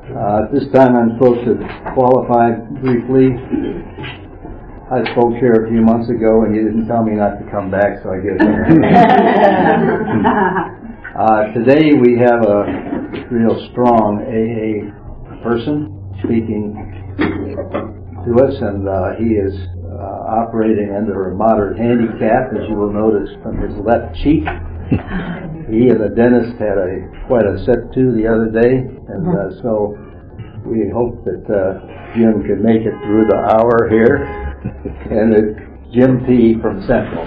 At this time, I'm supposed to qualify briefly. I spoke here a few months ago, and you didn't tell me not to come back, so I guess. Today we have a real strong AA person speaking to us, and he is operating under a moderate handicap, as you will notice from his left cheek. He and the dentist had quite a set to the other day, and so we hope that Jim can make it through the hour here. And it's Jim P. from Central.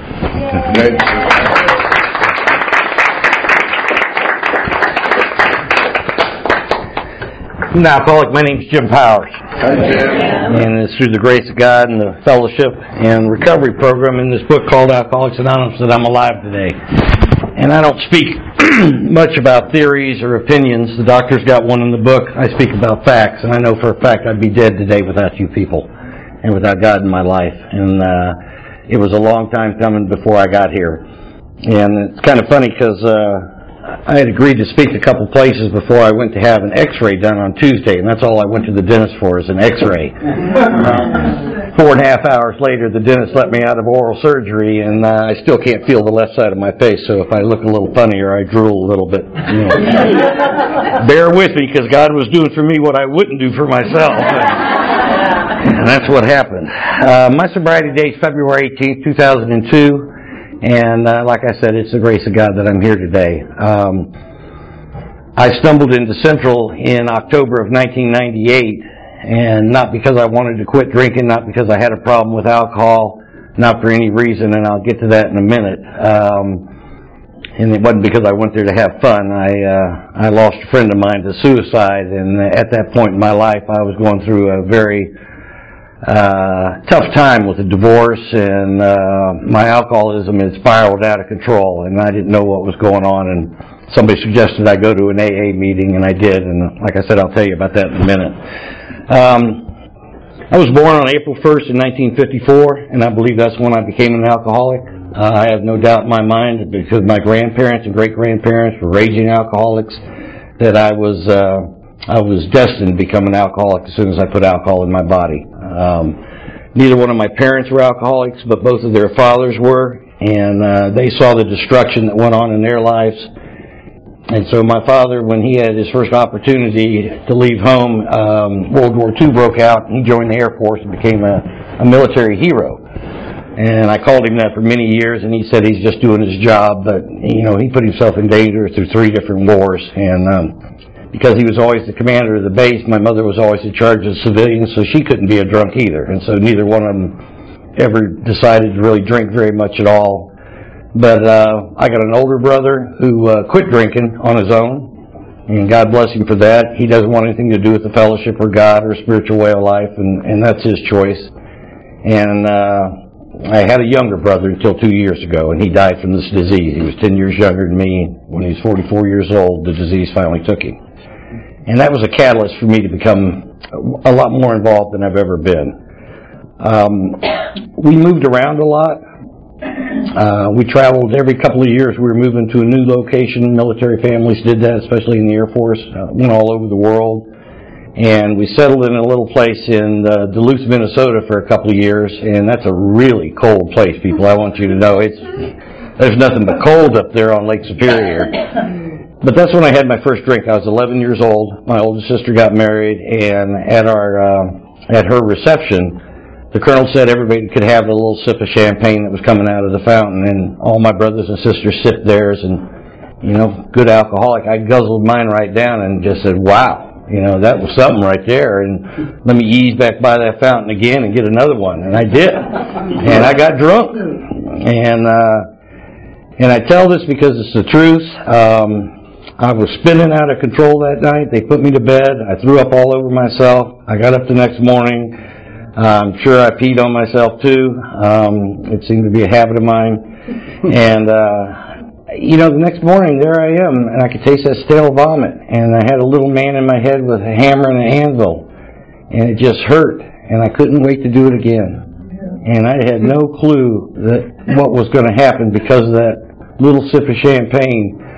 I'm an alcoholic. My name's Jim Powers. And it's through the grace of God and the fellowship and recovery program in this book called Alcoholics Anonymous that I'm alive today. And I don't speak much about theories or opinions. The doctor's got one in the book. I speak about facts, and I know for a fact I'd be dead today without you people and without God in my life. And it was a long time coming before I got here. And it's kind of funny because I had agreed to speak a couple places before I went to have an x-ray done on Tuesday, and that's all I went to the dentist for, is an x-ray. 4.5 hours later, the dentist let me out of oral surgery, and I still can't feel the left side of my face, so if I look a little funnier, I drool a little bit. You know. Bear with me, because God was doing for me what I wouldn't do for myself. And that's what happened. My sobriety date is February 18th, 2002. And like I said, it's the grace of God that I'm here today. I stumbled into Central in October of 1998, and not because I wanted to quit drinking, not because I had a problem with alcohol, not for any reason, and I'll get to that in a minute. And it wasn't because I went there to have fun. I lost a friend of mine to suicide, and at that point in my life, I was going through a very tough time with a divorce, and my alcoholism had spiraled out of control, and I didn't know what was going on, and somebody suggested I go to an AA meeting, and I did, and like I said, I'll tell you about that in a minute. I was born on April 1st in 1954, and I believe that's when I became an alcoholic. I have no doubt in my mind, because my grandparents and great-grandparents were raging alcoholics, that I was destined to become an alcoholic as soon as I put alcohol in my body. Neither one of my parents were alcoholics, but both of their fathers were, and they saw the destruction that went on in their lives. And so my father, when he had his first opportunity to leave home, World War II broke out, and he joined the Air Force and became a military hero. And I called him that for many years, and he said he's just doing his job, but he put himself in danger through 3 different wars. And because he was always the commander of the base, my mother was always in charge of civilians, so she couldn't be a drunk either. And so neither one of them ever decided to really drink very much at all. But I got an older brother who quit drinking on his own, and God bless him for that. He doesn't want anything to do with the fellowship or God or spiritual way of life, and that's his choice. And I had a younger brother until 2 years ago, and he died from this disease. He was 10 years younger than me. When he was 44 years old, the disease finally took him. And that was a catalyst for me to become a lot more involved than I've ever been. We moved around a lot. We traveled every couple of years. We were moving to a new location. Military families did that, especially in the Air Force. Went all over the world. And we settled in a little place in Duluth, Minnesota for a couple of years. And that's a really cold place, people. I want you to know. There's nothing but cold up there on Lake Superior. But that's when I had my first drink. I was 11 years old. My oldest sister got married, and at her reception, the colonel said everybody could have a little sip of champagne that was coming out of the fountain, and all my brothers and sisters sipped theirs, and, good alcoholic. I guzzled mine right down and just said, wow, that was something right there, and let me ease back by that fountain again and get another one, and I did. And I got drunk. And I tell this because it's the truth. I was spinning out of control that night. They put me to bed. I threw up all over myself. I got up the next morning. I'm sure I peed on myself too. It seemed to be a habit of mine. And, the next morning, there I am, and I could taste that stale vomit. And I had a little man in my head with a hammer and an anvil. And it just hurt. And I couldn't wait to do it again. And I had no clue what was going to happen because of that little sip of champagne.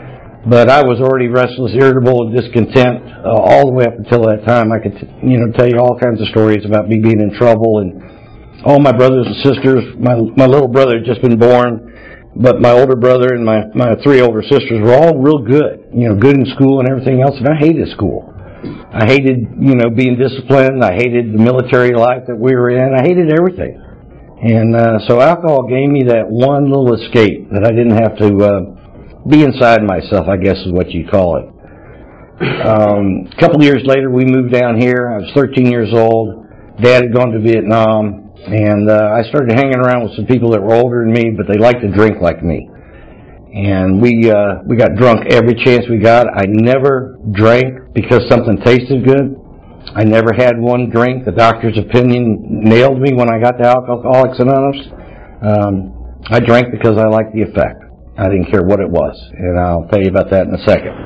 But I was already restless, irritable, and discontent all the way up until that time. I could, tell you all kinds of stories about me being in trouble, and all my brothers and sisters. My little brother had just been born, but my older brother and my three older sisters were all real good, good in school and everything else, and I hated school. I hated, being disciplined. I hated the military life that we were in. I hated everything. And so alcohol gave me that one little escape that I didn't have to be inside myself, I guess is what you'd call it. A couple of years later, we moved down here. I was 13 years old. Dad had gone to Vietnam, and I started hanging around with some people that were older than me, but they liked to drink like me. And we got drunk every chance we got. I never drank because something tasted good. I never had one drink. The doctor's opinion nailed me when I got to Alcoholics Anonymous. I drank because I liked the effect. I didn't care what it was, and I'll tell you about that in a second.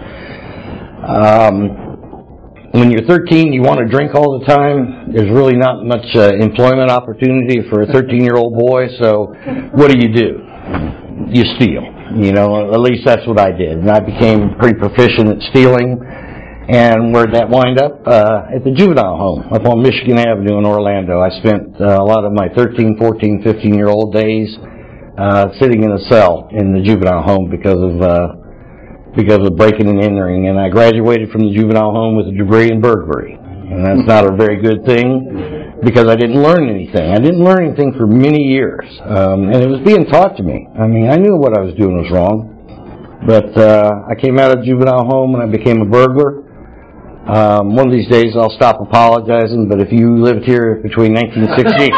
When you're 13, you want to drink all the time. There's really not much employment opportunity for a 13-year-old boy, so what do? You steal. At least that's what I did. And I became pretty proficient at stealing. And where'd that wind up? At the juvenile home up on Michigan Avenue in Orlando. I spent a lot of my 13, 14, 15-year-old days sitting in a cell in the juvenile home because of breaking and entering. And I graduated from the juvenile home with a degree in burglary. And that's not a very good thing because I didn't learn anything. I didn't learn anything for many years. And it was being taught to me. I mean, I knew what I was doing was wrong. But I came out of juvenile home and I became a burglar. One of these days I'll stop apologizing, but if you lived here between 1968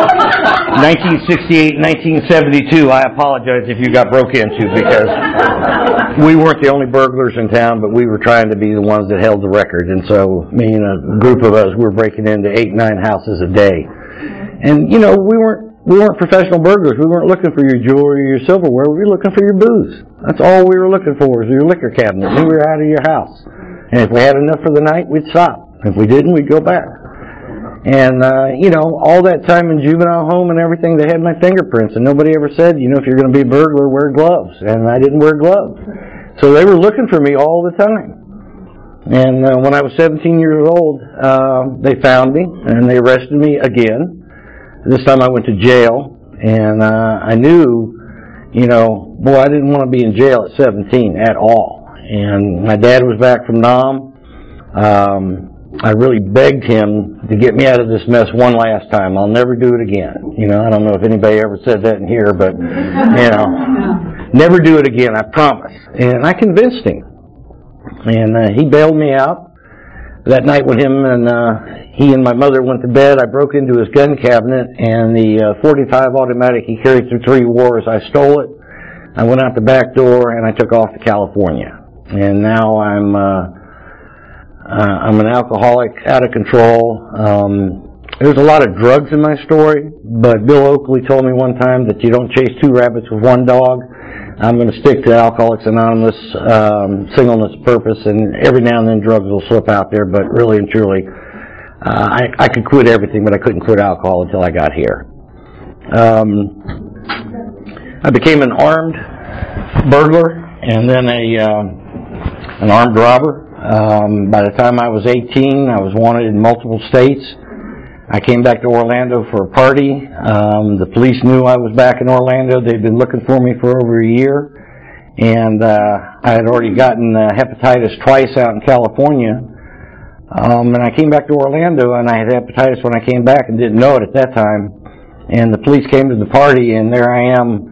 and 1972, I apologize if you got broke into, because we weren't the only burglars in town, but we were trying to be the ones that held the record. And so me and a group of us were breaking into 8, 9 houses a day. And, we weren't professional burglars. We weren't looking for your jewelry or your silverware. We were looking for your booze. That's all we were looking for, was your liquor cabinet. We were out of your house. And if we had enough for the night, we'd stop. If we didn't, we'd go back. And, all that time in juvenile home and everything, they had my fingerprints. And nobody ever said, if you're going to be a burglar, wear gloves. And I didn't wear gloves. So they were looking for me all the time. And when I was 17 years old, they found me and they arrested me again. This time I went to jail. And I knew, I didn't want to be in jail at 17 at all. And my dad was back from Nam. I really begged him to get me out of this mess one last time. I'll never do it again. I don't know if anybody ever said that in here, but, never do it again, I promise. And I convinced him. And he bailed me out. That night when he and my mother went to bed, I broke into his gun cabinet, and the .45 automatic he carried through 3 wars, I stole it. I went out the back door, and I took off to California. And now I'm an alcoholic, out of control. There's a lot of drugs in my story, but Bill Oakley told me one time that you don't chase 2 rabbits with 1 dog. I'm going to stick to Alcoholics Anonymous, singleness purpose, and every now and then drugs will slip out there, but really and truly, I could quit everything, but I couldn't quit alcohol until I got here. I became an armed burglar and then an armed robber. By the time I was 18, I was wanted in multiple states. I came back to Orlando for a party. The police knew I was back in Orlando. They'd been looking for me for over a year. And I had already gotten hepatitis twice out in California. And I came back to Orlando, and I had hepatitis when I came back and didn't know it at that time. And the police came to the party, and there I am,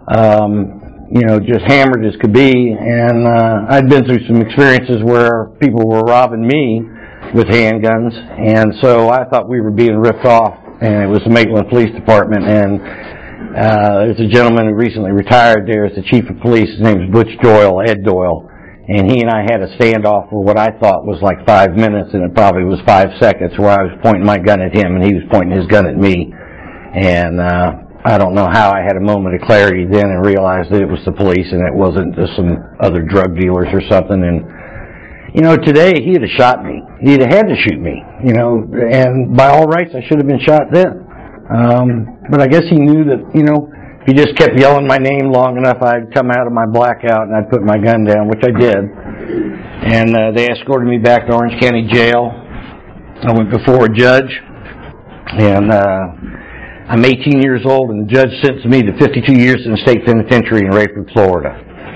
just hammered as could be. And I'd been through some experiences where people were robbing me with handguns, and so I thought we were being ripped off. And it was the Maitland Police Department, and there's a gentleman who recently retired there as the chief of police. His name is Butch Doyle, Ed Doyle, and he and I had a standoff for what I thought was like 5 minutes, and it probably was 5 seconds, where I was pointing my gun at him and he was pointing his gun at me. And I don't know how I had a moment of clarity then and realized that it was the police and it wasn't just some other drug dealers or something. And today he'd have shot me. He'd have had to shoot me, and by all rights I should have been shot then. But I guess he knew that, he just kept yelling my name long enough, I'd come out of my blackout and I'd put my gun down, which I did. And they escorted me back to Orange County Jail. I went before a judge, and I'm 18 years old, and the judge sentenced me to 52 years in the state penitentiary in Rayford, Florida.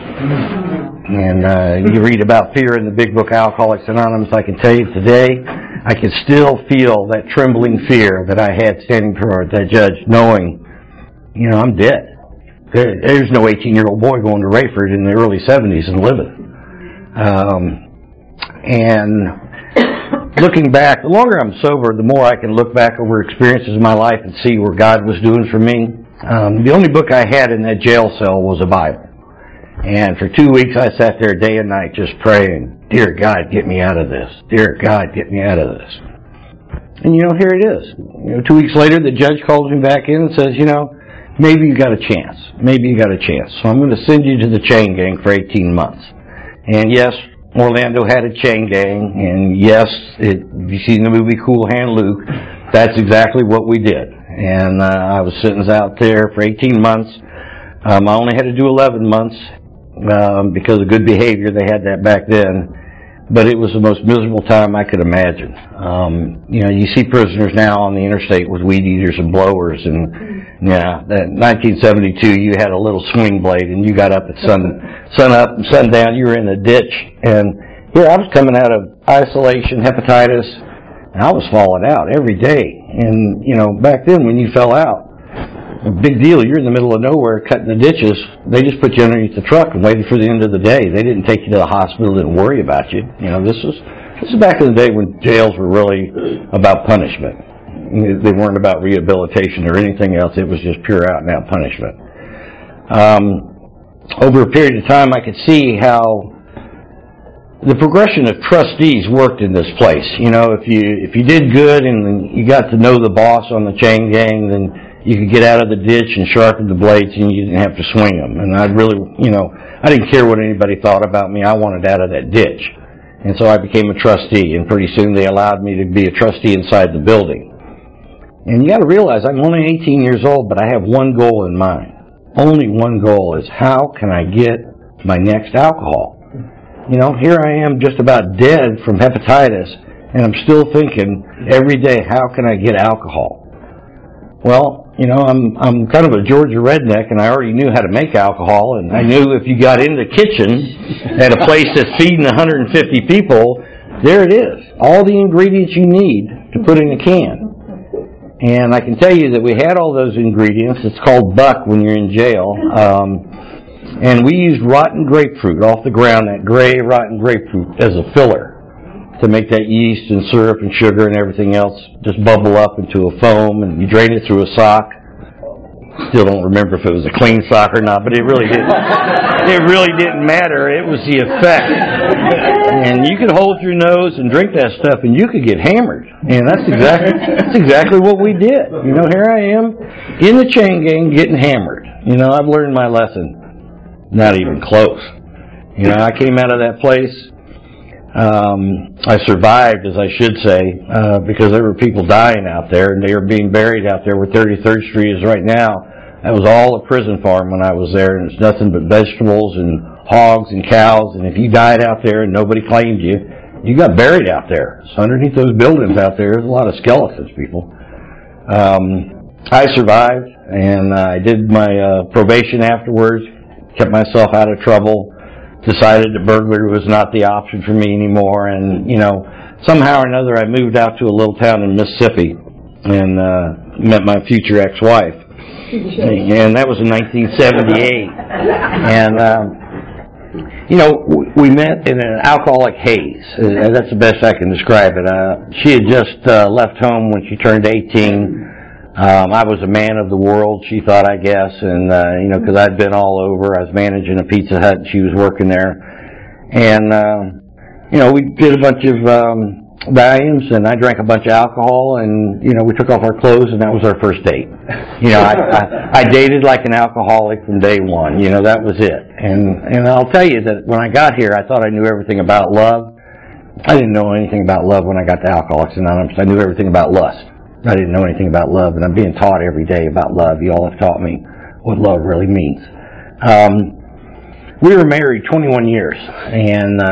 And you read about fear in the big book Alcoholics Anonymous. I can tell you today, I can still feel that trembling fear that I had standing before that judge, knowing, I'm dead. There's no 18-year-old boy going to Rayford in the early 70s and living. And looking back, the longer I'm sober, the more I can look back over experiences in my life and see where God was doing for me. The only book I had in that jail cell was a Bible. And for 2 weeks I sat there day and night just praying, "Dear God, get me out of this. Dear God, get me out of this." And here it is. 2 weeks later, the judge calls me back in and says, maybe you got a chance. Maybe you got a chance. So I'm going to send you to the chain gang for 18 months. And yes, Orlando had a chain gang. And yes, if you've seen the movie Cool Hand Luke, that's exactly what we did. And I was sentenced out there for 18 months. I only had to do 11 months because of good behavior. They had that back then. But it was the most miserable time I could imagine. You see prisoners now on the interstate with weed eaters and blowers, and that 1972, you had a little swing blade, and you got up at sun up and sundown. You were in the ditch, and here I was coming out of isolation, hepatitis, and I was falling out every day. And back then when you fell out, a big deal. You're in the middle of nowhere cutting the ditches. They just put you underneath the truck and waited for the end of the day. They didn't take you to the hospital, didn't worry about you. This is back in the day when jails were really about punishment. They weren't about rehabilitation or anything else. It was just pure out and out punishment. Over a period of time, I could see how the progression of trustees worked in this place. If you did good and you got to know the boss on the chain gang, then you could get out of the ditch and sharpen the blades, and you didn't have to swing them. And I didn't care what anybody thought about me. I wanted out of that ditch. And so I became a trustee, and pretty soon they allowed me to be a trustee inside the building. And you got to realize I'm only 18 years old, but I have one goal in mind. Only one goal is, how can I get my next alcohol? Here I am just about dead from hepatitis, and I'm still thinking every day, how can I get alcohol? Well, I'm kind of a Georgia redneck, and I already knew how to make alcohol, and I knew if you got in the kitchen at a place that's feeding 150 people, there it is. All the ingredients you need to put in a can. And I can tell you that we had all those ingredients. It's called buck when you're in jail. And we used rotten grapefruit off the ground, that gray rotten grapefruit, as a filler to make that yeast and syrup and sugar and everything else just bubble up into a foam, and you drain it through a sock. Still don't remember if it was a clean sock or not, but it really didn't. It really didn't matter. It was the effect. And you could hold your nose and drink that stuff, and you could get hammered. And that's exactly what we did. Here I am in the chain gang getting hammered. I've learned my lesson. Not even close. I came out of that place. I survived, as I should say, because there were people dying out there, and they were being buried out there where 33rd Street is right now. That was all a prison farm when I was there, and it's nothing but vegetables and hogs and cows, and if you died out there and nobody claimed you, you got buried out there. So underneath those buildings out there's a lot of skeletons, people. I survived, and I did my probation afterwards, kept myself out of trouble, decided that burglary was not the option for me anymore, and somehow or another I moved out to a little town in Mississippi and met my future ex-wife, and that was in 1978. And we met in an alcoholic haze. That's the best I can describe it. She had just left home when she turned 18. I was a man of the world, she thought, I guess, and, because I'd been all over. I was managing a Pizza Hut, and she was working there. And, we did a bunch of Valiums, and I drank a bunch of alcohol, and, we took off our clothes, and that was our first date. I dated like an alcoholic from day one. That was it. And I'll tell you that when I got here, I thought I knew everything about love. I didn't know anything about love when I got to Alcoholics Anonymous. I knew everything about lust. I didn't know anything about love, and I'm being taught every day about love. You all have taught me what love really means. We were married 21 years, and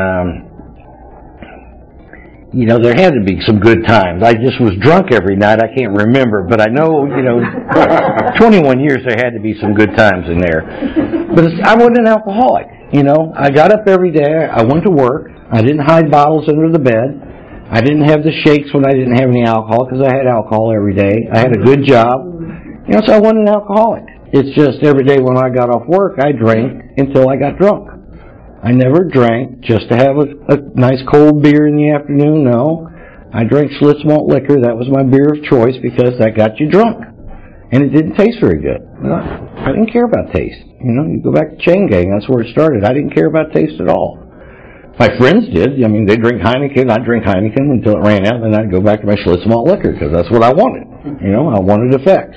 there had to be some good times. I just was drunk every night. I can't remember, but I know, 21 years there had to be some good times in there. But I wasn't an alcoholic. I got up every day. I went to work. I didn't hide bottles under the bed. I didn't have the shakes when I didn't have any alcohol because I had alcohol every day. I had a good job. So I wasn't an alcoholic. It's just every day when I got off work, I drank until I got drunk. I never drank just to have a nice cold beer in the afternoon. No. I drank Schlitz malt liquor. That was my beer of choice because that got you drunk. And it didn't taste very good. I didn't care about taste. You go back to Chain Gang. That's where it started. I didn't care about taste at all. My friends did. They drink Heineken. I'd drink Heineken until it ran out, and then I'd go back to my Schlitz malt liquor because that's what I wanted. I wanted effect.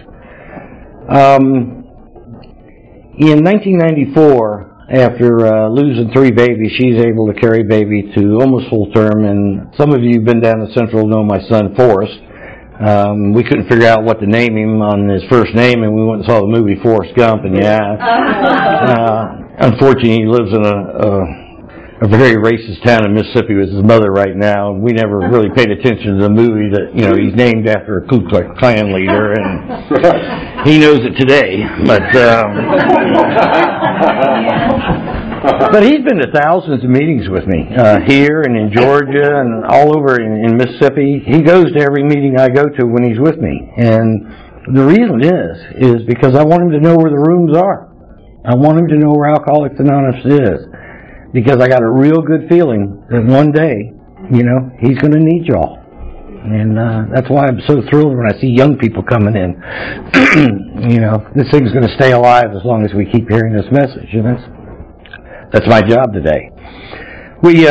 In 1994, after losing 3 babies, she's able to carry baby to almost full term. And some of you who've been down to Central know my son, Forrest. We couldn't figure out what to name him on his first name, and we went and saw the movie Forrest Gump. And unfortunately, he lives in a very racist town in Mississippi with his mother right now. We never really paid attention to the movie that, he's named after a Ku Klux Klan leader, and he knows it today. But he's been to thousands of meetings with me, here and in Georgia and all over in Mississippi. He goes to every meeting I go to when he's with me. And the reason is because I want him to know where the rooms are. I want him to know where Alcoholics Anonymous is. Because I got a real good feeling that one day, he's going to need y'all. And that's why I'm so thrilled when I see young people coming in. This thing's going to stay alive as long as we keep hearing this message. And that's my job today. We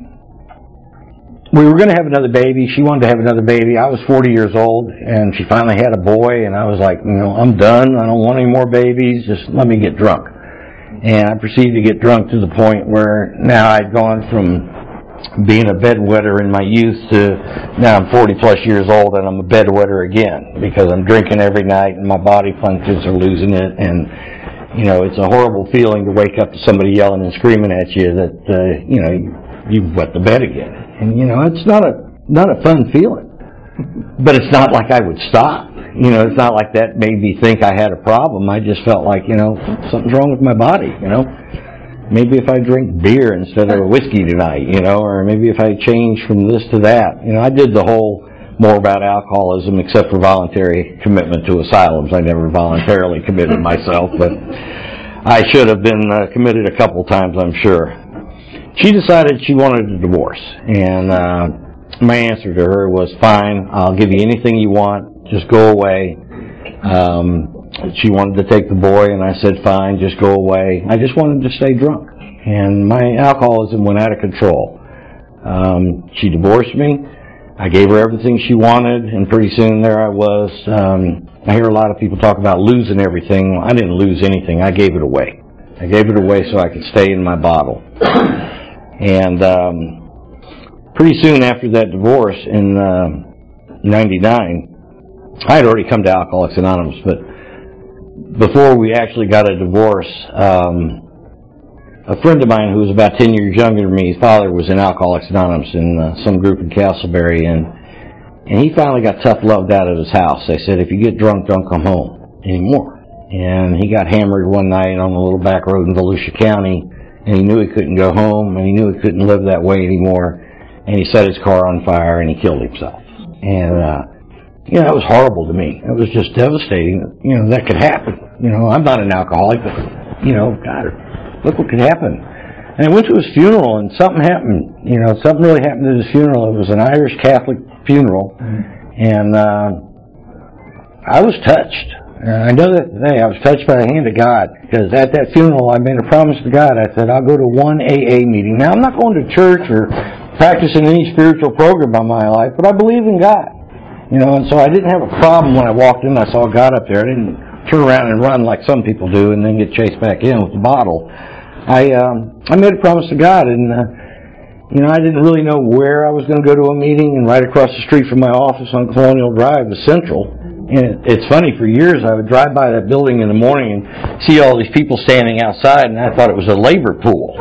were going to have another baby. She wanted to have another baby. I was 40 years old, and she finally had a boy. And I was like, I'm done. I don't want any more babies. Just let me get drunk. And I proceeded to get drunk to the point where now I'd gone from being a bedwetter in my youth to now I'm 40 plus years old and I'm a bedwetter again because I'm drinking every night and my body functions are losing it. And, it's a horrible feeling to wake up to somebody yelling and screaming at you that, you've wet the bed again. And, it's not a fun feeling. But it's not like I would stop. It's not like that made me think I had a problem. I just felt like, something's wrong with my body, Maybe if I drink beer instead of whiskey tonight, or maybe if I change from this to that. I did the whole more about alcoholism except for voluntary commitment to asylums. I never voluntarily committed myself, but I should have been committed a couple times, I'm sure. She decided she wanted a divorce, and my answer to her was, fine, I'll give you anything you want, just go away. She wanted to take the boy, and I said, fine, just go away. I just wanted to stay drunk, and my alcoholism went out of control. She divorced me. I gave her everything she wanted, and pretty soon there I was. I hear a lot of people talk about losing everything. Well, I didn't lose anything. I gave it away. I gave it away so I could stay in my bottle. And pretty soon after that divorce in 99, I had already come to Alcoholics Anonymous, but before we actually got a divorce, a friend of mine who was about 10 years younger than me, his father was in Alcoholics Anonymous in some group in Castleberry, and he finally got tough loved out of his house. They said, if you get drunk, don't come home anymore. And he got hammered one night on a little back road in Volusia County, and he knew he couldn't go home, and he knew he couldn't live that way anymore, and he set his car on fire, and he killed himself. And, that was horrible to me. It was just devastating that, that could happen. I'm not an alcoholic, but, God, look what could happen. And I went to his funeral, and something happened. Something really happened at his funeral. It was an Irish Catholic funeral, and I was touched. And I know that today I was touched by the hand of God, because at that funeral I made a promise to God. I said, I'll go to one AA meeting. Now, I'm not going to church or practicing any spiritual program in my life, but I believe in God. And so I didn't have a problem when I walked in and I saw God up there. I didn't turn around and run like some people do and then get chased back in with the bottle. I made a promise to God, and I didn't really know where I was going to go to a meeting, and right across the street from my office on Colonial Drive was Central. And it's funny, for years I would drive by that building in the morning and see all these people standing outside, and I thought it was a labor pool.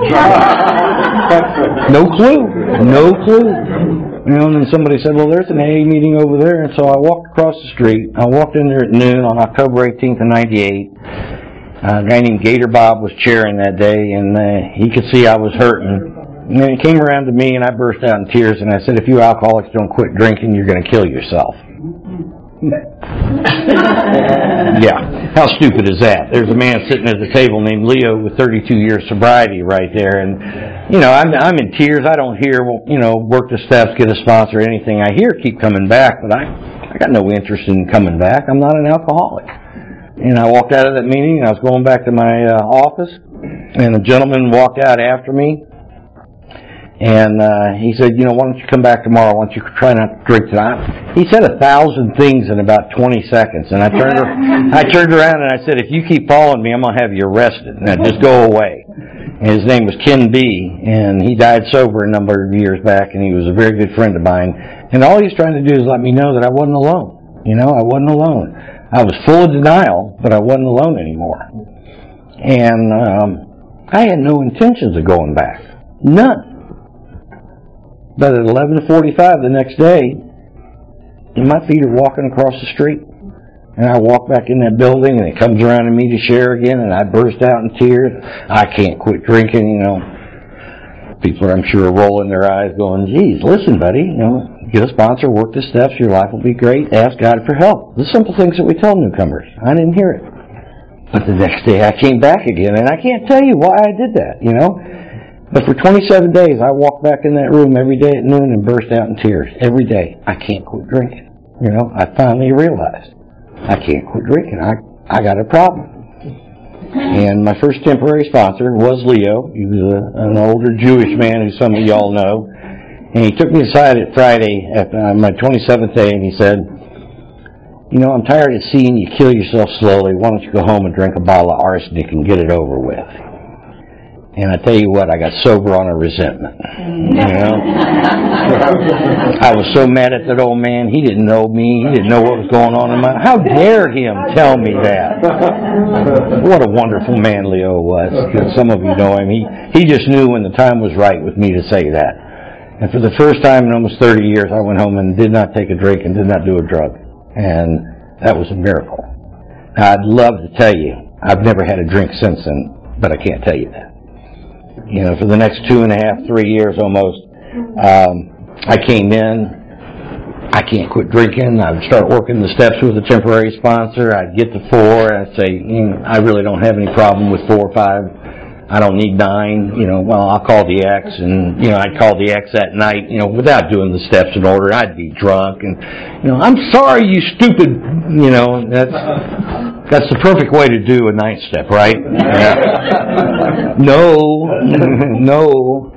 No clue. You know, and then somebody said, well, there's an AA meeting over there. And so I walked across the street. I walked in there at noon on October 18th of 98. A guy named Gator Bob was chairing that day, and he could see I was hurting. And then he came around to me, and I burst out in tears, and I said, if you alcoholics don't quit drinking, you're going to kill yourself. Yeah, how stupid is that? There's a man sitting at the table named Leo with 32 years sobriety right there, and, you know, I'm in tears. I don't hear, you know, work the steps, get a sponsor, anything. I hear keep coming back, but I got no interest in coming back. I'm not an alcoholic. And I walked out of that meeting, and I was going back to my office, and a gentleman walked out after me, and he said, you know, why don't you come back tomorrow? Why don't you try not to drink tonight? He said 1,000 things in about 20 seconds, and I turned around and I said, if you keep following me, I'm going to have you arrested. Now, just go away. And his name was Ken B., and he died sober a number of years back, and he was a very good friend of mine. And all he was trying to do is let me know that I wasn't alone. You know, I wasn't alone. I was full of denial, but I wasn't alone anymore. And I had no intentions of going back. None. But at 11:45 the next day, my feet are walking across the street. And I walk back in that building, and it comes around to me to share again, and I burst out in tears. I can't quit drinking, you know. People are, I'm sure, rolling their eyes going, geez, listen, buddy, you know, get a sponsor, work the steps, your life will be great, ask God for help. The simple things that we tell newcomers. I didn't hear it. But the next day I came back again, and I can't tell you why I did that, you know. But for 27 days, I walked back in that room every day at noon and burst out in tears. Every day. I can't quit drinking. You know, I finally realized I can't quit drinking. I got a problem. And my first temporary sponsor was Leo. He was an older Jewish man who some of y'all know. And he took me aside at Friday, at my 27th day, and he said, you know, I'm tired of seeing you kill yourself slowly. Why don't you go home and drink a bottle of arsenic and get it over with? And I tell you what, I got sober on a resentment. You know? I was so mad at that old man. He didn't know me. He didn't know what was going on in my... How dare him tell me that? What a wonderful man Leo was. Some of you know him. He just knew when the time was right with me to say that. And for the first time in almost 30 years, I went home and did not take a drink and did not do a drug. And that was a miracle. Now, I'd love to tell you, I've never had a drink since then, but I can't tell you that. You know, for the next 2.5, 3 years almost, I came in, I can't quit drinking. I would start working the steps with a temporary sponsor. I'd get to 4, and I'd say, I really don't have any problem with 4 or 5. I don't need 9. You know, well, I'll call the X, and, you know, I'd call the X at night, you know, without doing the steps in order. I'd be drunk, and, you know, I'm sorry, you stupid, you know, that's the perfect way to do a 9th step, right? Yeah. No.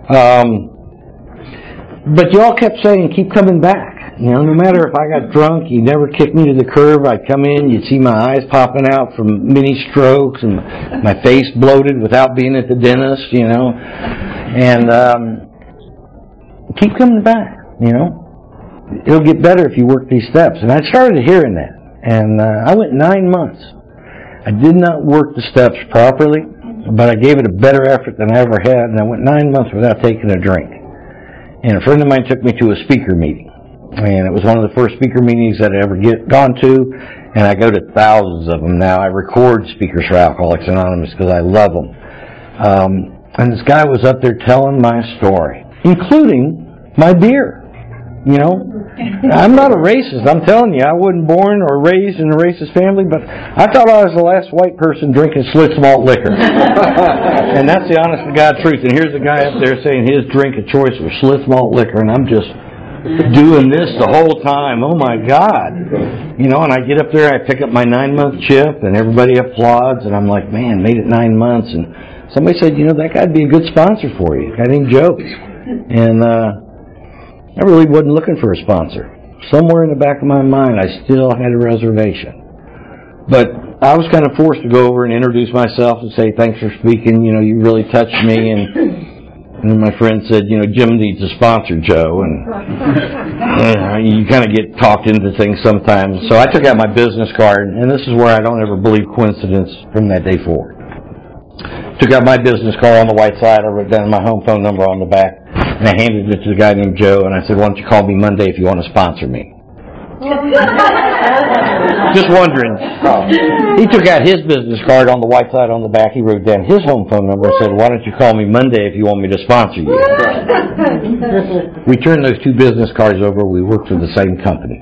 But you all kept saying, keep coming back. You know, no matter if I got drunk, you never kicked me to the curb. I'd come in, you'd see my eyes popping out from mini strokes and my face bloated without being at the dentist, you know. And keep coming back, you know. It'll get better if you work these steps. And I started hearing that. And I went 9 months. I did not work the steps properly, but I gave it a better effort than I ever had. And I went 9 months without taking a drink. And a friend of mine took me to a speaker meeting. And it was one of the first speaker meetings that I ever gone to, and I go to thousands of them now. I record Speakers for Alcoholics Anonymous because I love them. And this guy was up there telling my story, including my beer. You know, I'm not a racist. I'm telling you, I wasn't born or raised in a racist family, but I thought I was the last white person drinking Schlitz malt liquor. And that's the honest to God truth. And here's the guy up there saying his drink of choice was Schlitz malt liquor, and I'm just doing this the whole time. Oh my God. You know, and I get up there, I pick up my 9-month chip, and everybody applauds, and I'm like, man, made it 9 months. And somebody said, you know, that guy'd be a good sponsor for you. A guy named Joe. And I really wasn't looking for a sponsor. Somewhere in the back of my mind, I still had a reservation. But I was kind of forced to go over and introduce myself and say, thanks for speaking. You know, you really touched me. And And my friend said, Jim needs a sponsor, Joe, and you kind of get talked into things sometimes. So I took out my business card, and this is where I don't ever believe coincidence from that day forward. Took out my business card on the white side, I wrote down my home phone number on the back, and I handed it to the guy named Joe, and I said, why don't you call me Monday if you want to sponsor me? Just wondering. He took out his business card on the white side on the back. He wrote down his home phone number and said, why don't you call me Monday if you want me to sponsor you? We turned those two business cards over. We worked for the same company.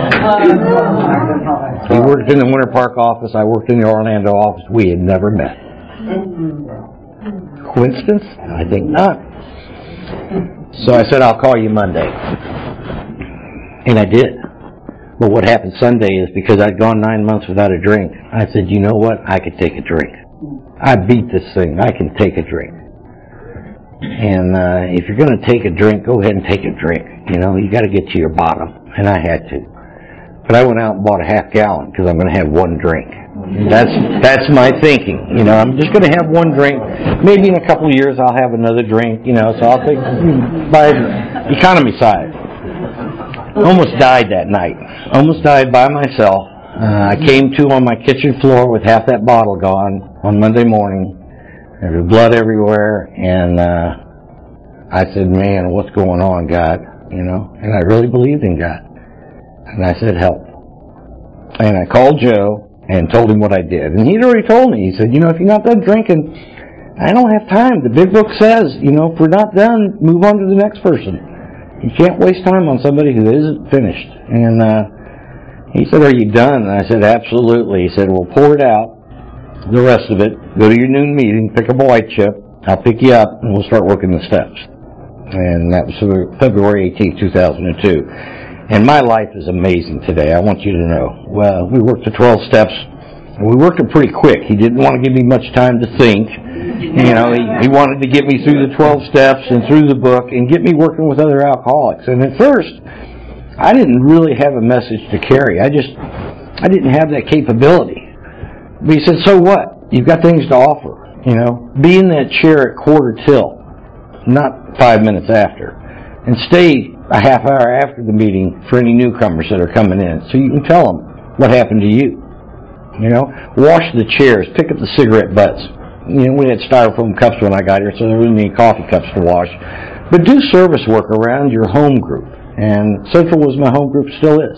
He worked in the Winter Park office. I worked in the Orlando office. We had never met. Coincidence? I think not. So I said, I'll call you Monday. And I did. But what happened Sunday is because I'd gone 9 months without a drink, I said, you know what? I could take a drink. I beat this thing. I can take a drink. And if you're going to take a drink, go ahead and take a drink. You got to get to your bottom. And I had to. But I went out and bought a half gallon because I'm going to have one drink. And that's my thinking. I'm just going to have one drink. Maybe in a couple of years I'll have another drink. So I'll take by economy side. Almost died that night. Almost died by myself. I came to on my kitchen floor with half that bottle gone on Monday morning. There was blood everywhere, and I said, man, what's going on, God? And I really believed in God. And I said, help. And I called Joe and told him what I did. And he'd already told me. He said, if you're not done drinking, I don't have time. The big book says, if we're not done, move on to the next person. You can't waste time on somebody who isn't finished. And he said, are you done? And I said, absolutely. He said, well, pour it out, the rest of it. Go to your noon meeting, pick up a white chip. I'll pick you up, and we'll start working the steps. And that was February 18, 2002. And my life is amazing today. I want you to know. Well, we worked the 12 steps. And we worked them pretty quick. He didn't want to give me much time to think. He wanted to get me through the 12 steps and through the book and get me working with other alcoholics. And at first, I didn't really have a message to carry. I didn't have that capability. But he said, so what? You've got things to offer. Be in that chair at quarter till, not 5 minutes after. And stay a half hour after the meeting for any newcomers that are coming in so you can tell them what happened to you. Wash the chairs, pick up the cigarette butts. We had styrofoam cups when I got here, so there wasn't any coffee cups to wash. But do service work around your home group. And Central was my home group, still is.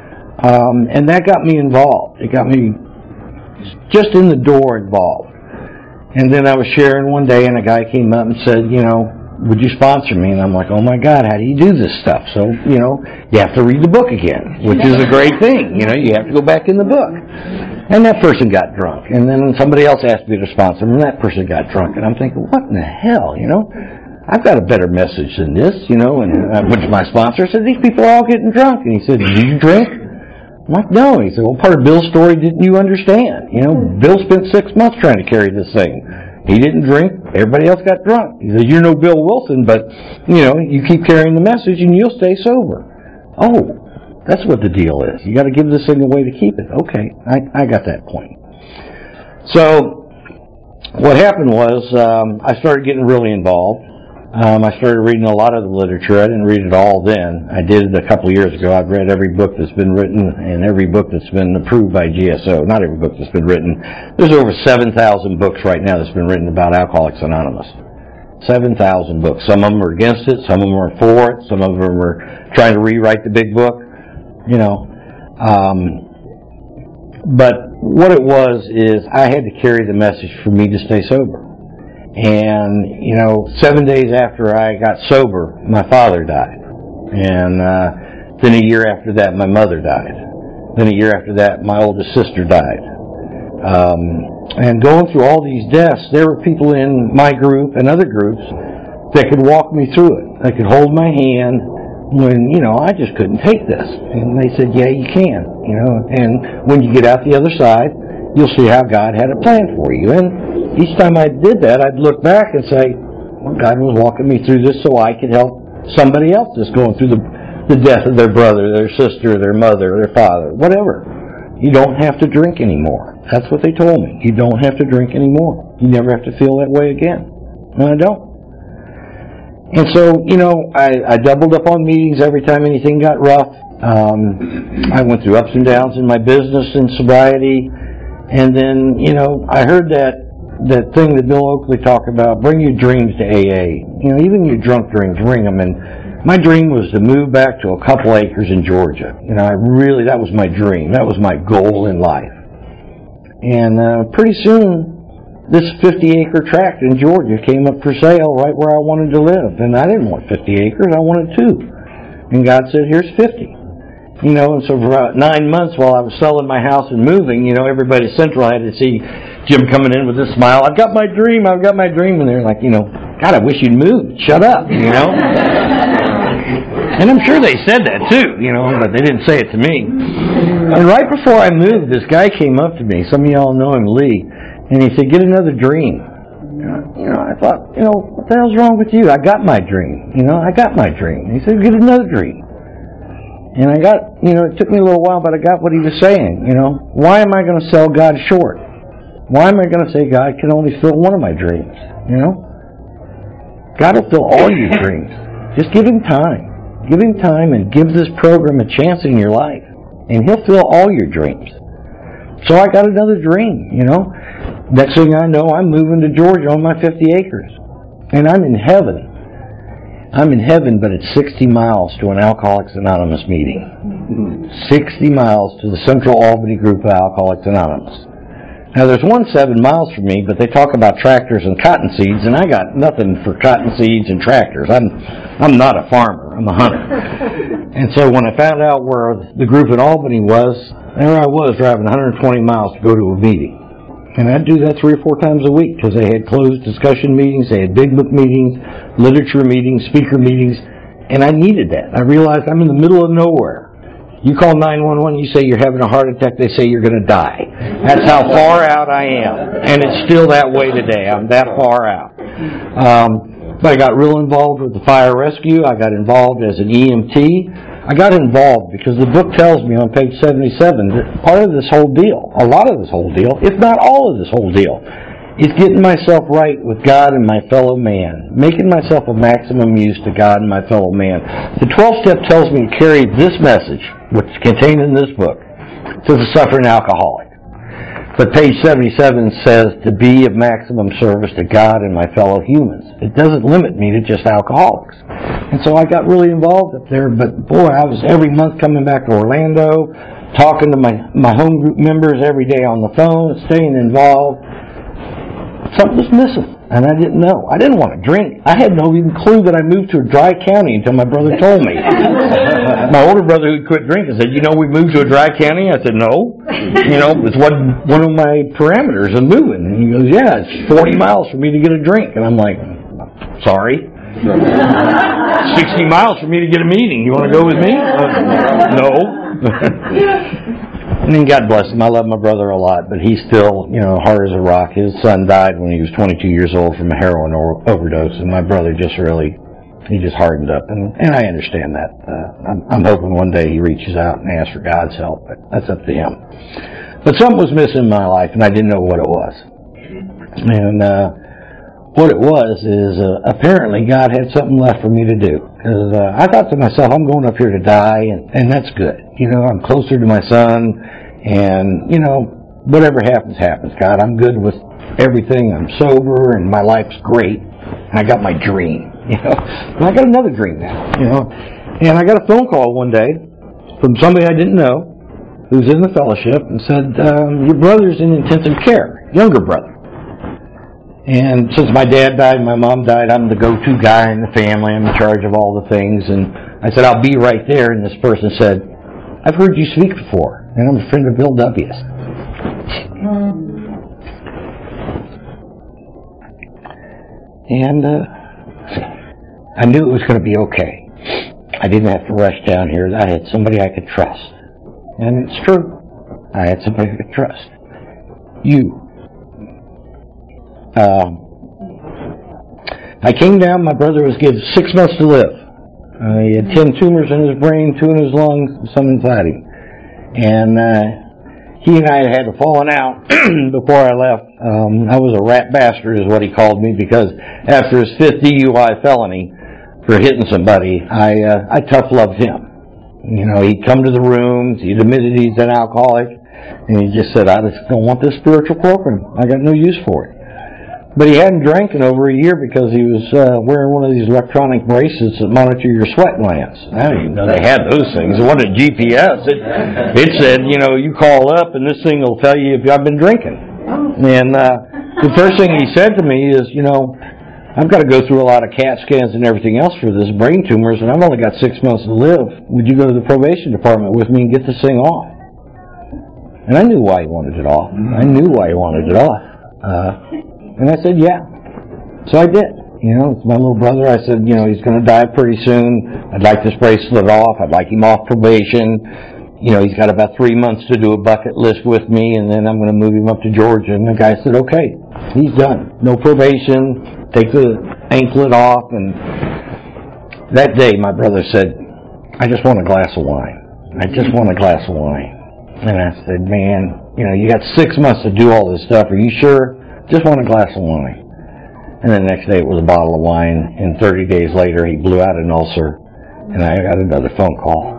And that got me involved. It got me just in the door involved. And then I was sharing one day, and a guy came up and said, would you sponsor me? And I'm like, oh my God, how do you do this stuff? So, you have to read the book again, which is a great thing. You have to go back in the book. And that person got drunk. And then somebody else asked me to sponsor him, and that person got drunk. And I'm thinking, what in the hell, I've got a better message than this, And I went to my sponsor and said, these people are all getting drunk. And he said, do you drink? I'm like, no. He said, well, part of Bill's story didn't you understand? Bill spent 6 months trying to carry this thing. He didn't drink. Everybody else got drunk. He said, you're no Bill Wilson, but, you keep carrying the message and you'll stay sober. Oh, that's what the deal is. You got to give this thing a way to keep it. Okay, I got that point. So what happened was I started getting really involved. I started reading a lot of the literature. I didn't read it all then. I did it a couple of years ago. I've read every book that's been written and every book that's been approved by GSO. Not every book that's been written. There's over 7,000 books right now that's been written about Alcoholics Anonymous. 7,000 books. Some of them are against it. Some of them are for it. Some of them are trying to rewrite the big book. But what it was is I had to carry the message for me to stay sober. And, 7 days after I got sober, my father died. And then a year after that, my mother died. Then a year after that, my oldest sister died. And going through all these deaths, there were people in my group and other groups that could walk me through it. They could hold my hand when, I just couldn't take this. And they said, yeah, you can, and when you get out the other side, you'll see how God had a plan for you. And each time I did that, I'd look back and say, well, God was walking me through this so I could help somebody else that's going through the death of their brother, their sister, their mother, their father, whatever. You don't have to drink anymore. That's what they told me. You don't have to drink anymore. You never have to feel that way again. And I don't. And so, I doubled up on meetings every time anything got rough. I went through ups and downs in my business and sobriety. And then, I heard that thing that Bill Oakley talked about, bring your dreams to AA. Even your drunk dreams, bring them. And my dream was to move back to a couple acres in Georgia. That was my dream. That was my goal in life. And pretty soon, this 50-acre tract in Georgia came up for sale right where I wanted to live. And I didn't want 50 acres, I wanted 2. And God said, here's 50. And so for about 9 months while I was selling my house and moving, everybody at Central had to see Jim coming in with this smile. I've got my dream. And they're like, God, I wish you'd move. Shut up, And I'm sure they said that too, but they didn't say it to me. And right before I moved, this guy came up to me. Some of y'all know him, Lee. And he said, get another dream. I thought, what the hell's wrong with you? I got my dream. I got my dream. And he said, get another dream. And I got, it took me a little while, but I got what he was saying. Why am I going to sell God short? Why am I going to say God can only fill one of my dreams? God will fill all your dreams. Just give Him time. Give Him time and give this program a chance in your life. And He'll fill all your dreams. So I got another dream, Next thing I know, I'm moving to Georgia on my 50 acres. And I'm in heaven. I'm in heaven, but it's 60 miles to an Alcoholics Anonymous meeting. 60 miles to the Central Albany group of Alcoholics Anonymous. Now, there's one 7 miles from me, but they talk about tractors and cotton seeds, and I got nothing for cotton seeds and tractors. I'm not a farmer. I'm a hunter. And so when I found out where the group in Albany was, there I was driving 120 miles to go to a meeting. And I'd do that 3 or 4 times a week because they had closed discussion meetings, they had big book meetings, literature meetings, speaker meetings, and I needed that. I realized I'm in the middle of nowhere. You call 911, you say you're having a heart attack, they say you're going to die. That's how far out I am. And it's still that way today. I'm that far out. But I got real involved with the fire rescue. I got involved as an EMT. I got involved because the book tells me on page 77 that part of this whole deal, a lot of this whole deal, if not all of this whole deal, is getting myself right with God and my fellow man, making myself of maximum use to God and my fellow man. The 12-step tells me to carry this message, which is contained in this book, to the suffering alcoholic. But page 77 says to be of maximum service to God and my fellow humans. It doesn't limit me to just alcoholics. And so I got really involved up there, but boy, I was every month coming back to Orlando, talking to my home group members every day on the phone, staying involved. Something was missing, and I didn't know. I didn't want to drink. I had no even clue that I moved to a dry county until my brother told me. My older brother who quit drinking said, we moved to a dry county? I said, no. It's one of my parameters of moving. And he goes, yeah, it's 40 miles for me to get a drink. And I'm like, sorry. 60 miles for me to get a meeting. You want to go with me? No. And then God bless him. I love my brother a lot, but he's still, hard as a rock. His son died when he was 22 years old from a heroin overdose, and my brother he just hardened up, and I understand that. I'm hoping one day he reaches out and asks for God's help, but that's up to him. But something was missing in my life, and I didn't know what it was. And what it was is apparently God had something left for me to do. Because I thought to myself, I'm going up here to die, and that's good. I'm closer to my son, and, whatever happens, happens. God, I'm good with everything. I'm sober, and my life's great. And I got my dream, And I got another dream now, And I got a phone call one day from somebody I didn't know who's in the fellowship and said, your brother's in intensive care, younger brother. And since my dad died and my mom died, I'm the go-to guy in the family. I'm in charge of all the things. And I said, I'll be right there. And this person said, I've heard you speak before, and I'm a friend of Bill W's. And I knew it was going to be okay. I didn't have to rush down here. I had somebody I could trust. And it's true. I had somebody I could trust. You. I came down, my brother was given 6 months to live. He had 10 tumors in his brain, 2 in his lungs, some inside him. And he and I had fallen out before I left. I was a rat bastard is what he called me, because after his 5th DUI felony, for hitting somebody, I tough loved him. You know, he'd come to the rooms, he'd admitted he's an alcoholic, and he just said, I just don't want this spiritual program. I got no use for it. But he hadn't drank in over a year because he was wearing one of these electronic bracelets that monitor your sweat glands. I didn't even know they had those things. It wasn't a GPS. It said, you know, you call up and this thing will tell you if I've been drinking. And the first thing he said to me is, you know, I've got to go through a lot of CAT scans and everything else for this brain tumors, and I've only got 6 months to live. Would you go to the probation department with me and get this thing off? And I knew why he wanted it off. And I said, yeah. So I did. You know, it's my little brother. I said, you know, he's going to die pretty soon. I'd like this bracelet off. I'd like him off probation. You know, he's got about 3 months to do a bucket list with me, and then I'm going to move him up to Georgia. And the guy said, okay, he's done. No probation. Take the anklet off. And that day, my brother said, I just want a glass of wine. I just want a glass of wine. And I said, man, you know, you got 6 months to do all this stuff. Are you sure? Just want a glass of wine. And the next day it was a bottle of wine, and 30 days later he blew out an ulcer, and I got another phone call.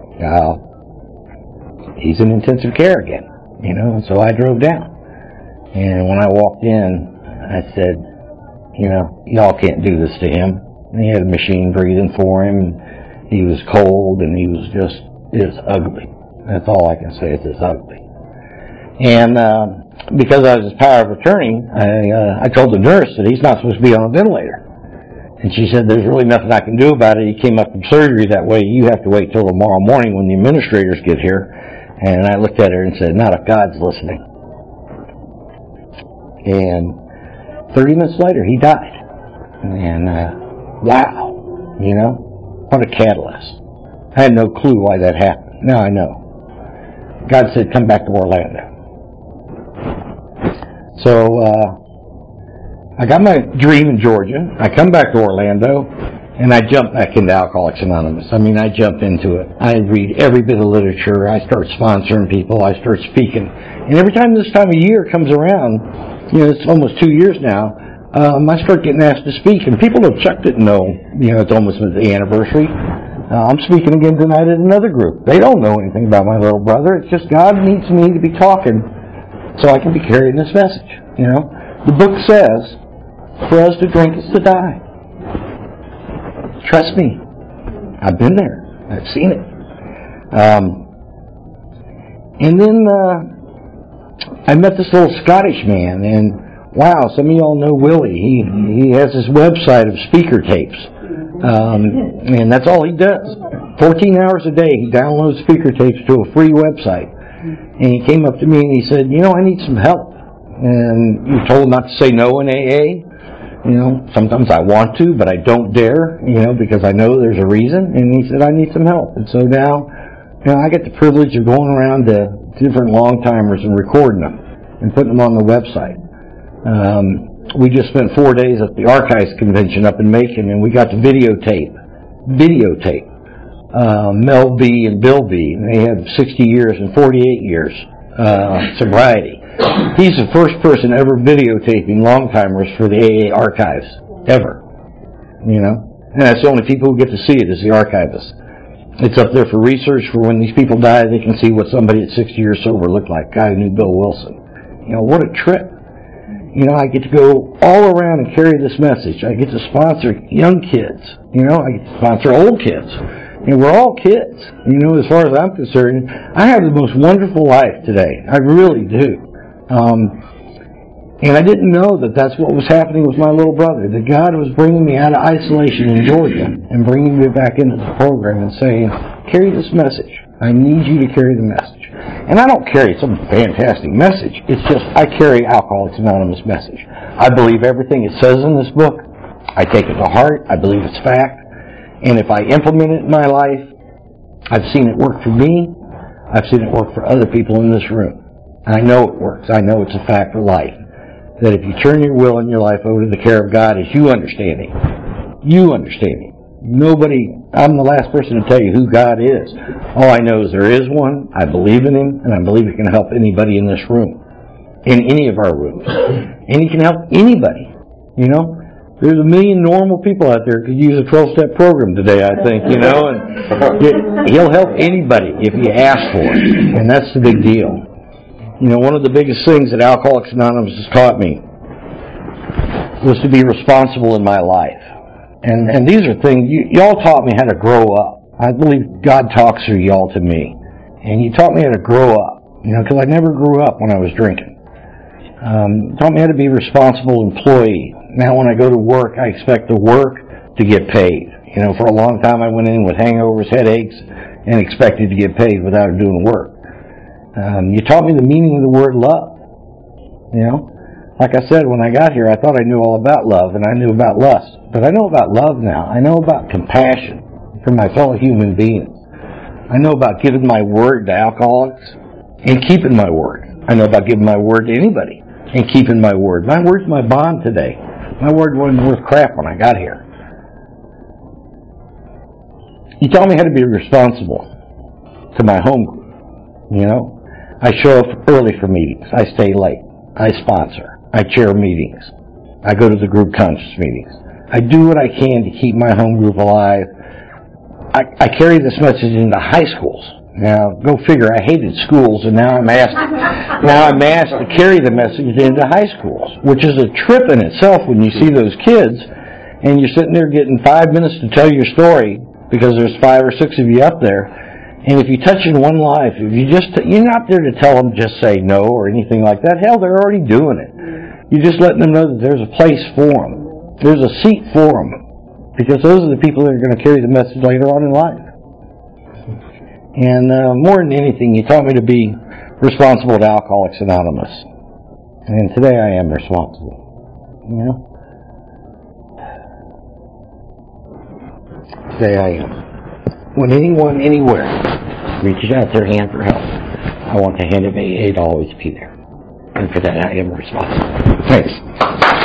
He's in intensive care again, you know, and so I drove down. And when I walked in, I said, you know, y'all can't do this to him. And he had a machine breathing for him. He was cold, and he was just, it's ugly. That's all I can say, it's ugly. And because I was his power of attorney, I told the nurse that he's not supposed to be on a ventilator. And she said, there's really nothing I can do about it. He came up from surgery that way. You have to wait till tomorrow morning when the administrators get here. And I looked at her and said, not if God's listening. And 30 minutes later, he died. And wow, you know, what a catalyst. I had no clue why that happened. Now I know. God said, come back to Orlando. So I got my dream in Georgia. I come back to Orlando, and I jump back into Alcoholics Anonymous. I mean, I jump into it. I read every bit of literature. I start sponsoring people. I start speaking. And every time this time of year comes around, you know, it's almost 2 years now, I start getting asked to speak. And people know Chuck didn't know, you know, it's almost the anniversary. I'm speaking again tonight at another group. They don't know anything about my little brother. It's just God needs me to be talking so I can be carrying this message, you know. The book says, for us to drink is to die. Trust me. I've been there. I've seen it. And then I met this little Scottish man, and wow, some of y'all know Willie. He has this website of speaker tapes. And that's all he does. 14 hours a day, he downloads speaker tapes to a free website. And he came up to me and he said, you know, I need some help. And you're told not to say no in AA. You know, sometimes I want to, but I don't dare, you know, because I know there's a reason. And he said, I need some help. And so now, you know, I get the privilege of going around to different long-timers and recording them and putting them on the website. We just spent 4 days at the Archives Convention up in Macon, and we got to videotape Mel B. and Bill B. And they have 60 years and 48 years sobriety. He's the first person ever videotaping long-timers for the AA Archives, ever. You know? And that's the only people who get to see it is the archivists. It's up there for research for when these people die, they can see what somebody at 60 years sober looked like. Guy who knew Bill Wilson. You know, what a trip. You know, I get to go all around and carry this message. I get to sponsor young kids. You know, I get to sponsor old kids. And we're all kids. You know, as far as I'm concerned, I have the most wonderful life today. I really do. And I didn't know that that's what was happening with my little brother. That God was bringing me out of isolation in Georgia and bringing me back into the program and saying, carry this message. I need you to carry the message. And I don't carry some fantastic message. It's just I carry Alcoholics Anonymous message. I believe everything it says in this book. I take it to heart. I believe it's fact. And if I implement it in my life, I've seen it work for me. I've seen it work for other people in this room. I know it works. I know it's a fact for life. That if you turn your will and your life over to the care of God as you understand Him, nobody, I'm the last person to tell you who God is. All I know is there is one, I believe in Him, and I believe He can help anybody in this room, in any of our rooms. And He can help anybody, you know. There's a million normal people out there who could use a 12-step program today, I think, and he'll help anybody if you ask for it, and that's the big deal. One of the biggest things that Alcoholics Anonymous has taught me was to be responsible in my life. And these are things, y'all taught me how to grow up. I believe God talks through y'all to me. And you taught me how to grow up, because I never grew up when I was drinking. Taught me how to be a responsible employee. Now when I go to work, I expect the work to get paid. For a long time I went in with hangovers, headaches, and expected to get paid without doing work. You taught me the meaning of the word love. Like I said, when I got here, I thought I knew all about love, and I knew about lust. But I know about love now. I know about compassion for my fellow human beings. I know about giving my word to alcoholics and keeping my word. I know about giving my word to anybody and keeping my word. My word's my bond today. My word wasn't worth crap when I got here. You taught me how to be responsible to my home group. I show up early for meetings. I stay late. I sponsor. I chair meetings. I go to the group conscious meetings. I do what I can to keep my home group alive. I carry this message into high schools. Now, go figure, I hated schools, and now I'm asked to carry the message into high schools, which is a trip in itself when you see those kids, and you're sitting there getting 5 minutes to tell your story, because there's 5 or 6 of you up there, and if you touch in one life, if you're not there to tell them just say no or anything like that. Hell, they're already doing it. You're just letting them know that there's a place for them. There's a seat for them, because those are the people that are going to carry the message later on in life. And more than anything, you taught me to be responsible to Alcoholics Anonymous. And today I am responsible. Today I am. When anyone, anywhere, reaches out their hand for help, I want the hand of AA to always be there. And for that I am responsible. Thanks.